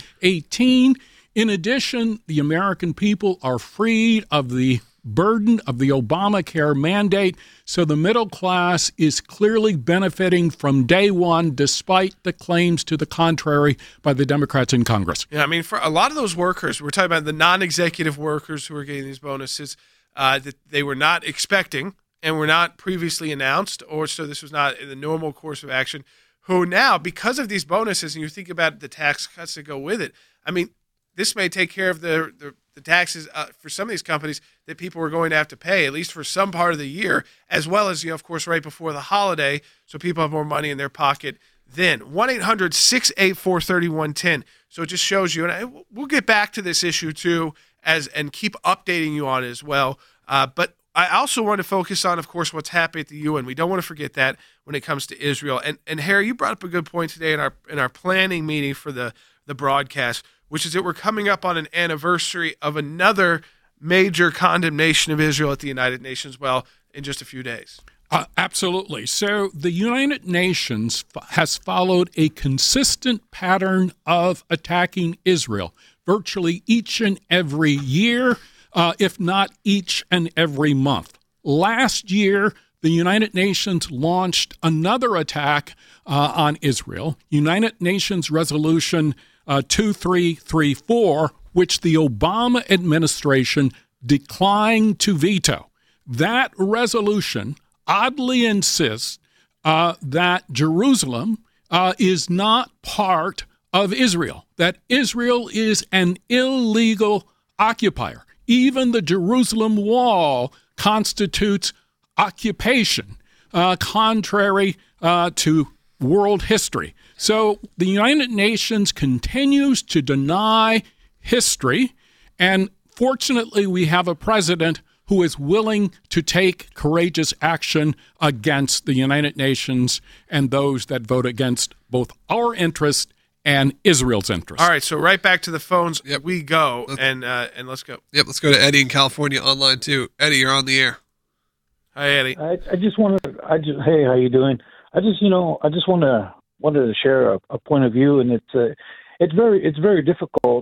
2018. In addition, the American people are freed of the burden of the Obamacare mandate, so the middle class is clearly benefiting from day one, despite the claims to the contrary by the Democrats in Congress. Yeah, I mean, for a lot of those workers, we're talking about the non-executive workers who are getting these bonuses that they were not expecting and were not previously announced, or so this was not in the normal course of action, who now, because of these bonuses, and you think about the tax cuts that go with it, I mean, this may take care of the taxes for some of these companies that people are going to have to pay, at least for some part of the year, as well as, of course, right before the holiday, so people have more money in their pocket then. 1-800-684-3110. So it just shows you, and we'll get back to this issue too, and keep updating you on it as well. But I also want to focus on, of course, what's happening at the UN. We don't want to forget that when it comes to Israel. And Harry, you brought up a good point today in our planning meeting for the broadcast, which is that we're coming up on an anniversary of another major condemnation of Israel at the United Nations, in just a few days. Absolutely. So the United Nations has followed a consistent pattern of attacking Israel virtually each and every year, if not each and every month. Last year, the United Nations launched another attack on Israel, United Nations Resolution 2334, which the Obama administration declined to veto. That resolution oddly insists that Jerusalem is not part of Israel, that Israel is an illegal occupier. Even the Jerusalem Wall constitutes occupation, contrary to world history. So the United Nations continues to deny history, and fortunately we have a president who is willing to take courageous action against the United Nations and those that vote against both our interest and Israel's interest. All right, so right back to the phones we go, and let's go. Yep, let's go to Eddie in California online too. Eddie, you're on the air. Hi, Eddie. Hey, how you doing? I just wanted to share a point of view, and it's very difficult.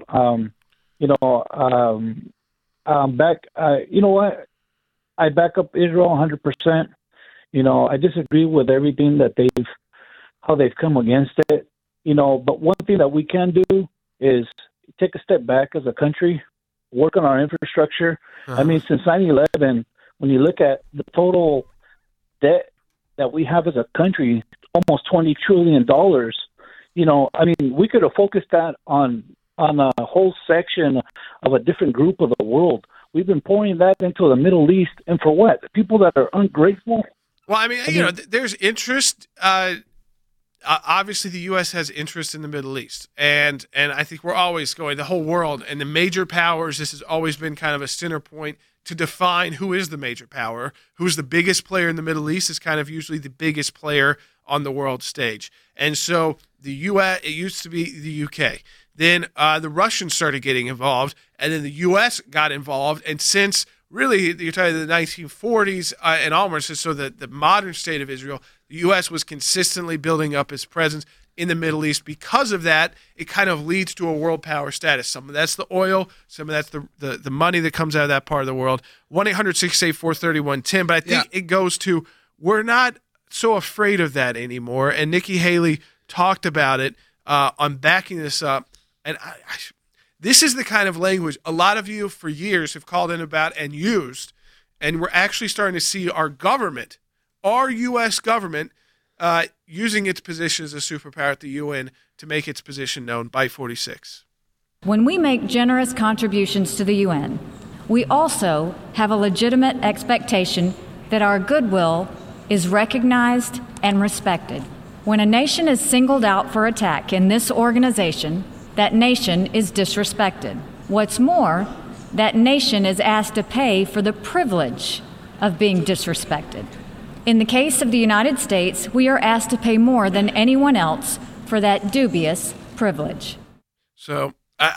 I back up Israel 100%. I disagree with everything that how they've come against it. But one thing that we can do is take a step back as a country, work on our infrastructure. I mean, since 9/11, when you look at the total debt that we have as a country, almost $20 trillion. We could have focused that on a whole section of a different group of the world. We've been pouring that into the Middle East, and for what? People that are ungrateful. Well, there's interest. Obviously, the U.S. has interest in the Middle East, and I think we're always going, the whole world, and the major powers, this has always been kind of a center point to define who is the major power, who's the biggest player in the Middle East is kind of usually the biggest player on the world stage. And so the U.S., it used to be the U.K. Then the Russians started getting involved, and then the U.S. got involved. And since really, you're talking the 1940s and onwards, so the modern state of Israel, the U.S. was consistently building up its presence in the Middle East. Because of that, it kind of leads to a world power status. Some of that's the oil, some of that's the money that comes out of that part of the world. 1-800-684-3110. But I think it goes to, we're not so afraid of that anymore. And Nikki Haley talked about it on backing this up. And this is the kind of language a lot of you for years have called in about and used. And we're actually starting to see our government, our U.S. government, using its position as a superpower at the UN to make its position known. By 46. When we make generous contributions to the UN, we also have a legitimate expectation that our goodwill is recognized and respected. When a nation is singled out for attack in this organization, that nation is disrespected. What's more, that nation is asked to pay for the privilege of being disrespected. In the case of the United States, we are asked to pay more than anyone else for that dubious privilege. So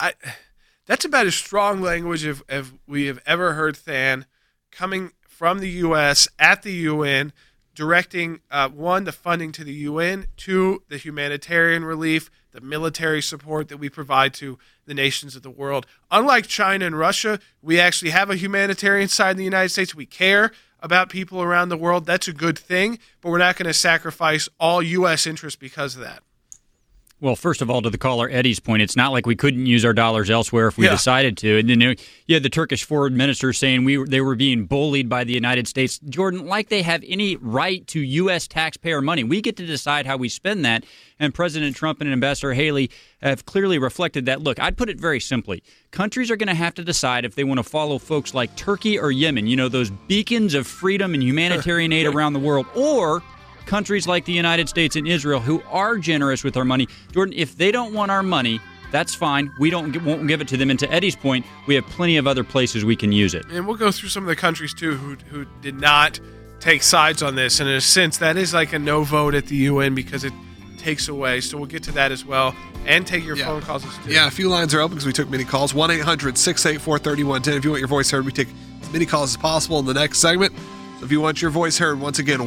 that's about as strong language as we have ever heard, Than, coming from the U.S. at the UN, directing, one, the funding to the UN, two, the humanitarian relief, the military support that we provide to the nations of the world. Unlike China and Russia, we actually have a humanitarian side in the United States. We care about people around the world. That's a good thing, but we're not going to sacrifice all U.S. interests because of that. Well, first of all, to the caller Eddie's point, it's not like we couldn't use our dollars elsewhere if we decided to. And then you had the Turkish foreign minister saying they were being bullied by the United States. Jordan, like they have any right to U.S. taxpayer money. We get to decide how we spend that. And President Trump and Ambassador Haley have clearly reflected that. Look, I'd put it very simply. Countries are going to have to decide if they want to follow folks like Turkey or Yemen, those beacons of freedom and humanitarian aid around the world, or countries like the United States and Israel who are generous with our money. Jordan, if they don't want our money, that's fine. We won't give it to them. And to Eddie's point, we have plenty of other places we can use it. And we'll go through some of the countries, too, who did not take sides on this. And in a sense, that is like a no vote at the UN because it takes away. So we'll get to that as well and take your phone calls as too. Yeah, a few lines are open because we took many calls. 1-800-684-3110. If you want your voice heard, we take as many calls as possible in the next segment. So if you want your voice heard, once again,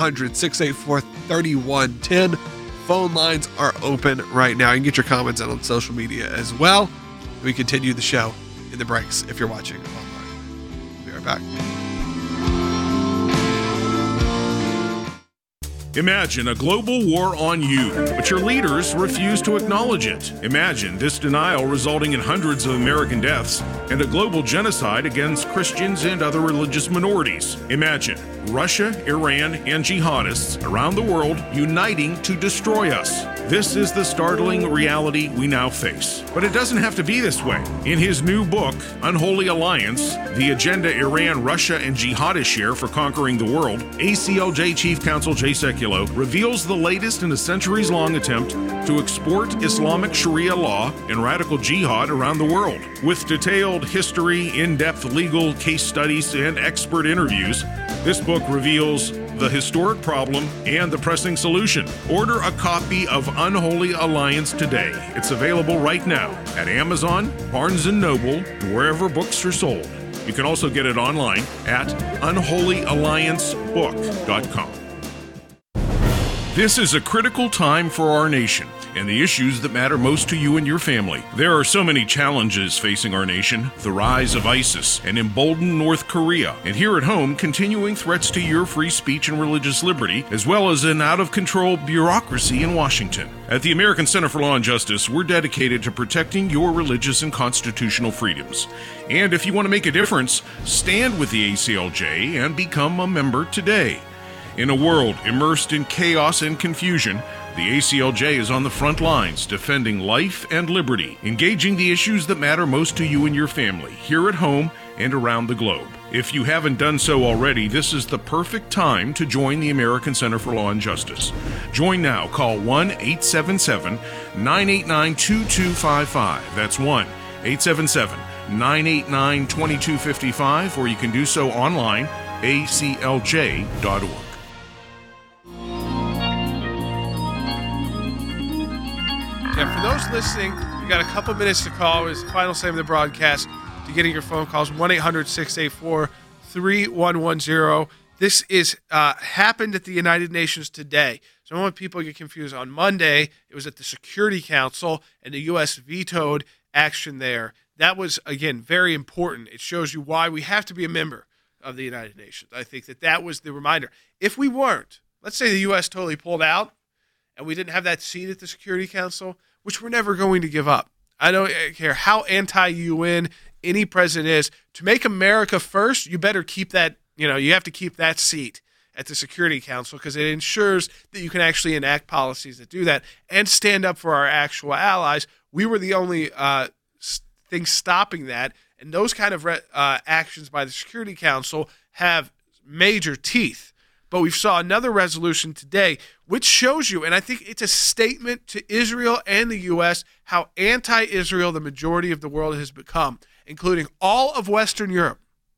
1-800-684-3110. Phone lines are open right now. You can get your comments out on social media as well. We continue the show in the breaks if you're watching online. We'll be right back. Imagine a global war on you, but your leaders refuse to acknowledge it. Imagine this denial resulting in hundreds of American deaths and a global genocide against Christians and other religious minorities. Imagine Russia, Iran, and jihadists around the world uniting to destroy us. This is the startling reality we now face. But it doesn't have to be this way. In his new book, Unholy Alliance, The Agenda Iran, Russia, and Jihadists Share for Conquering the World, ACLJ Chief Counsel Jay Sekulow reveals the latest in a centuries-long attempt to export Islamic Sharia law and radical jihad around the world. With detailed history, in-depth legal case studies, and expert interviews, this book reveals the historic problem and the pressing solution. Order a copy of Unholy Alliance today. It's available right now at Amazon, Barnes & Noble, and wherever books are sold. You can also get it online at unholyalliancebook.com. This is a critical time for our nation and the issues that matter most to you and your family. There are so many challenges facing our nation: the rise of ISIS, an emboldened North Korea, and here at home, continuing threats to your free speech and religious liberty, as well as an out-of-control bureaucracy in Washington. At the American Center for Law and Justice, we're dedicated to protecting your religious and constitutional freedoms. And if you want to make a difference, stand with the ACLJ and become a member today. In a world immersed in chaos and confusion, the ACLJ is on the front lines defending life and liberty, engaging the issues that matter most to you and your family, here at home and around the globe. If you haven't done so already, this is the perfect time to join the American Center for Law and Justice. Join now. Call 1-877-989-2255. That's 1-877-989-2255, or you can do so online, aclj.org. listening, you got a couple minutes to call. It's the final segment of the broadcast. To getting your phone calls, 1-800-684-3110. This is happened at the United Nations today. So I don't want people to get confused. On Monday, it was at the Security Council, and the U.S. vetoed action there. That was, again, very important. It shows you why we have to be a member of the United Nations. I think that was the reminder. If we weren't, let's say the U.S. totally pulled out, and we didn't have that seat at the Security Council, which we're never going to give up. I don't care how anti-UN any president is. To make America first, you better keep that, you have to keep that seat at the Security Council because it ensures that you can actually enact policies that do that and stand up for our actual allies. We were the only thing stopping that, and those kind of actions by the Security Council have major teeth. But we saw another resolution today, which shows you, and I think it's a statement to Israel and the U.S., how anti-Israel the majority of the world has become, including all of Western Europe.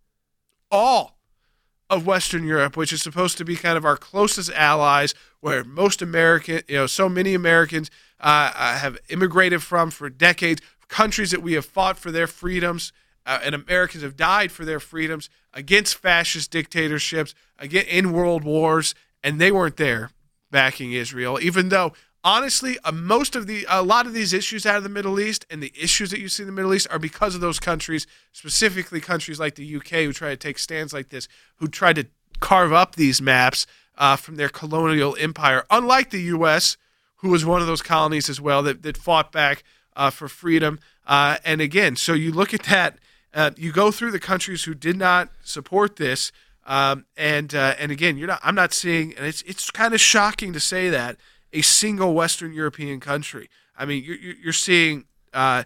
All of Western Europe, which is supposed to be kind of our closest allies, where most so many Americans have immigrated from for decades, countries that we have fought for their freedoms, and Americans have died for their freedoms against fascist dictatorships, in world wars, and they weren't there backing Israel, even though, honestly, a lot of these issues out of the Middle East and the issues that you see in the Middle East are because of those countries, specifically countries like the UK who try to take stands like this, who try to carve up these maps from their colonial empire, unlike the U.S., who was one of those colonies as well that fought back for freedom. And again, so you look at that, you go through the countries who did not support this, and again, I'm not seeing, and it's kind of shocking to say that, a single Western European country. I mean, you're seeing the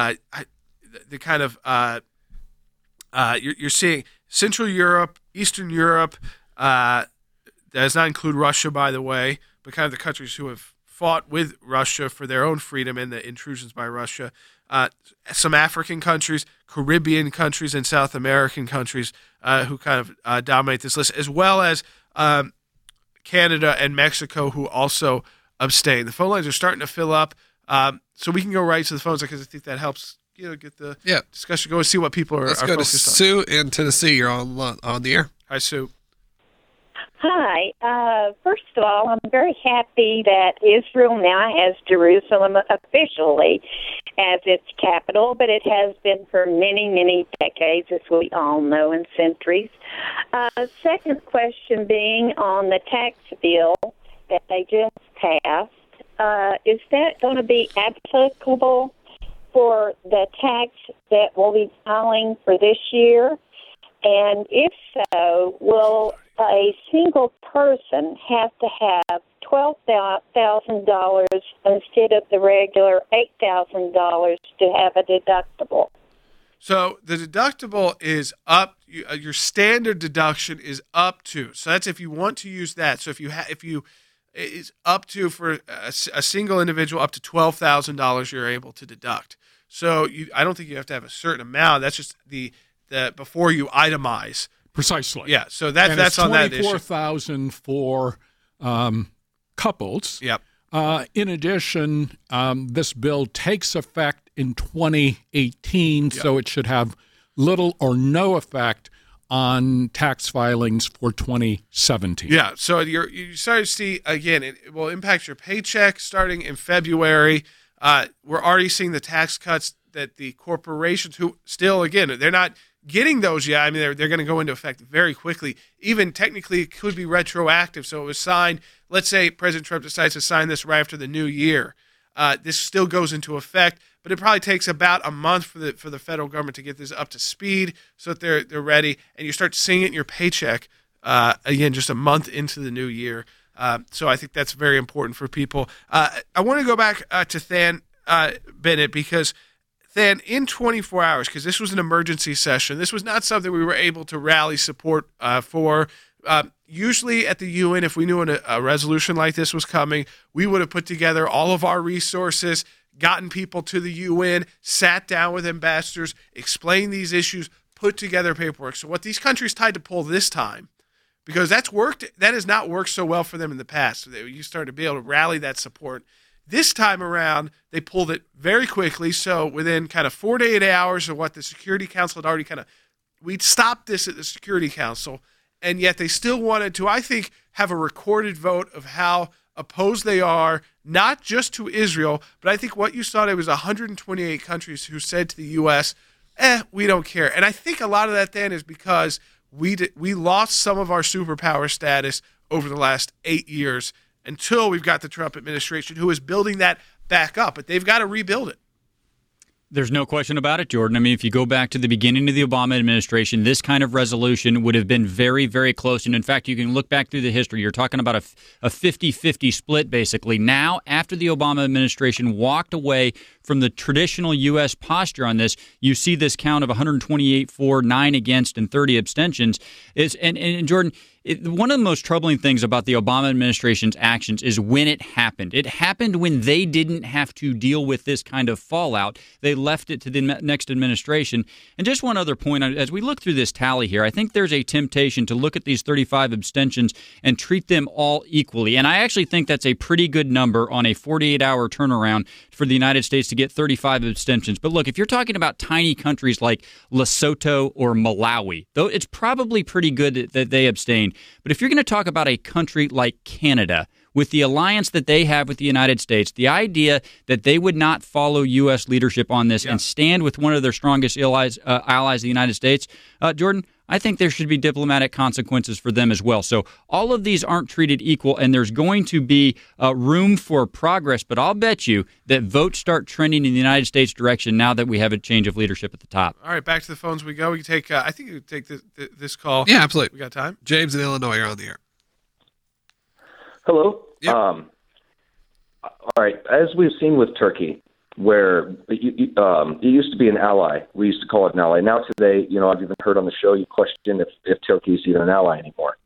kind of you're seeing Central Europe, Eastern Europe. That does not include Russia, by the way, but kind of the countries who have fought with Russia for their own freedom and the intrusions by Russia. Some African countries, Caribbean countries, and South American countries who kind of dominate this list, as well as Canada and Mexico, who also abstain. The phone lines are starting to fill up, so we can go right to the phones because I think that helps get the discussion going, see what people are. Let's are go to focused Sue in Tennessee. You're on the air. Hi, Sue. Hi. First of all, I'm very happy that Israel now has Jerusalem officially as its capital, but it has been for many, many decades, as we all know, and centuries. Second question being on the tax bill that they just passed, is that going to be applicable for the tax that we'll be filing for this year? And if so, will a single person have to have $12,000 instead of the regular $8,000 to have a deductible? So the deductible is up. Your standard deduction is up to. So that's if you want to use that. So if you it's up to for a single individual up to $12,000 you're able to deduct. So I don't think you have to have a certain amount. That's just the before you itemize. Precisely. Yeah. So that's on that issue. $24,000 for couples. Yep. In addition, this bill takes effect in 2018, so it should have little or no effect on tax filings for 2017. Yeah, so you start to see, again, it will impact your paycheck starting in February. We're already seeing the tax cuts that the corporations who still, again, they're not getting those yet. I mean, they're going to go into effect very quickly. Even technically, it could be retroactive. So it was signed, let's say President Trump decides to sign this right after the new year. This still goes into effect, but it probably takes about a month for the federal government to get this up to speed so that they're ready, and you start seeing it in your paycheck again just a month into the new year. So I think that's very important for people. I want to go back to Than Bennett because Than, in 24 hours, because this was an emergency session, this was not something we were able to rally support for. Usually at the UN, if we knew a resolution like this was coming, we would have put together all of our resources, gotten people to the UN, sat down with ambassadors, explained these issues, put together paperwork. So what these countries tried to pull this time, because that has not worked so well for them in the past. You started to be able to rally that support. This time around, they pulled it very quickly. So within kind of 4 to 8 hours of what the Security Council had already we'd stopped this at the Security Council, and yet they still wanted to, I think, have a recorded vote of how opposed they are, not just to Israel, but I think what you saw, there was 128 countries who said to the U.S., we don't care. And I think a lot of that then is because we lost some of our superpower status over the last 8 years until we've got the Trump administration who is building that back up. But they've got to rebuild it. There's no question about it, Jordan. I mean, if you go back to the beginning of the Obama administration, this kind of resolution would have been very, very close. And in fact, you can look back through the history. You're talking about a 50-50 split, basically. Now, after the Obama administration walked away from the traditional U.S. posture on this, you see this count of 128 for, 9 against, and 30 abstentions. And Jordan, one of the most troubling things about the Obama administration's actions is when it happened. It happened when they didn't have to deal with this kind of fallout. They left it to the next administration. And just one other point, as we look through this tally here, I think there's a temptation to look at these 35 abstentions and treat them all equally. And I actually think that's a pretty good number on a 48-hour turnaround for the United States to get 35 abstentions. But look, if you're talking about tiny countries like Lesotho or Malawi, though it's probably pretty good that they abstain. But if you're going to talk about a country like Canada, with the alliance that they have with the United States, the idea that they would not follow U.S. leadership on this and stand with one of their strongest allies, the United States, Jordan, I think there should be diplomatic consequences for them as well. So all of these aren't treated equal, and there's going to be room for progress. But I'll bet you that votes start trending in the United States direction now that we have a change of leadership at the top. All right, back to the phones we go. We can take. I think you can take this call. Yeah, absolutely. We got time. James in Illinois, you're on the air. Hello. Yep. All right. As we've seen with Turkey, where it used to be an ally, we used to call it an ally. Now today, I've even heard on the show you question if Turkey is even an ally anymore.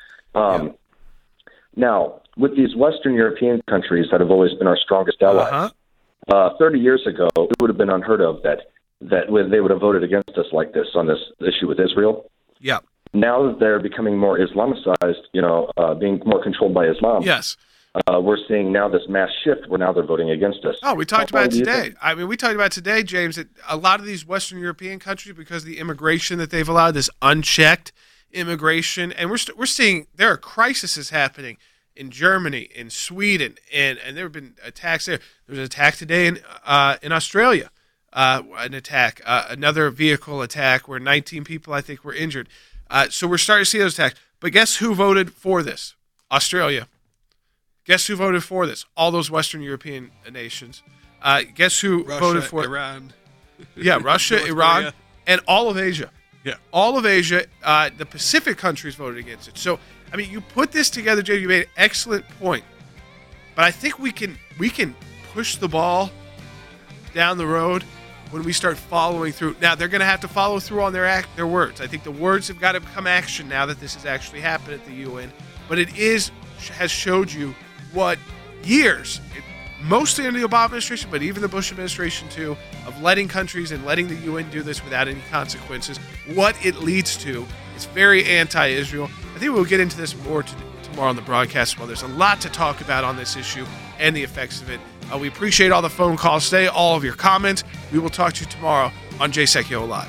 Now, with these Western European countries that have always been our strongest allies, 30 years ago, it would have been unheard of that they would have voted against us like this on this issue with Israel. Yeah. Now that they're becoming more Islamicized, being more controlled by Islam. Yes. We're seeing now this mass shift where now they're voting against us. Oh, we talked about it today. I mean, we talked about today, James, that a lot of these Western European countries, because of the immigration that they've allowed, this unchecked immigration, and we're seeing there are crises happening in Germany, in Sweden, and there have been attacks there. There was an attack today in Australia, another vehicle attack where 19 people, I think, were injured. So we're starting to see those attacks. But guess who voted for this? Australia. Guess who voted for this? All those Western European nations. Guess who voted for Iran. Yeah, Russia, Iran, Korea. And all of Asia. Yeah. All of Asia. The Pacific countries voted against it. So, I mean, you put this together, Jay, you made an excellent point. But I think we can push the ball down the road when we start following through. Now, they're going to have to follow through on their words. I think the words have got to become action now that this has actually happened at the UN. But it has showed you what years, mostly under the Obama administration, but even the Bush administration too, of letting countries and letting the UN do this without any consequences, what it leads to. It's very anti-Israel. I think we'll get into this more tomorrow on the broadcast. Well, there's a lot to talk about on this issue and the effects of it. We appreciate all the phone calls today, all of your comments. We will talk to you tomorrow on Jay Secchio Live.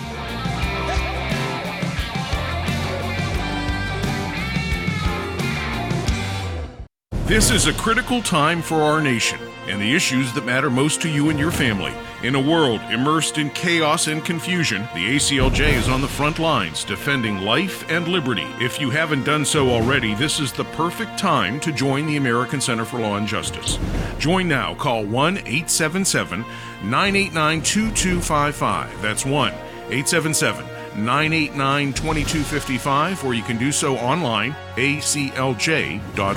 This is a critical time for our nation and the issues that matter most to you and your family. In a world immersed in chaos and confusion, the ACLJ is on the front lines defending life and liberty. If you haven't done so already, this is the perfect time to join the American Center for Law and Justice. Join now. Call 1-877-989-2255. That's 1-877-989-2255, or you can do so online, aclj.org.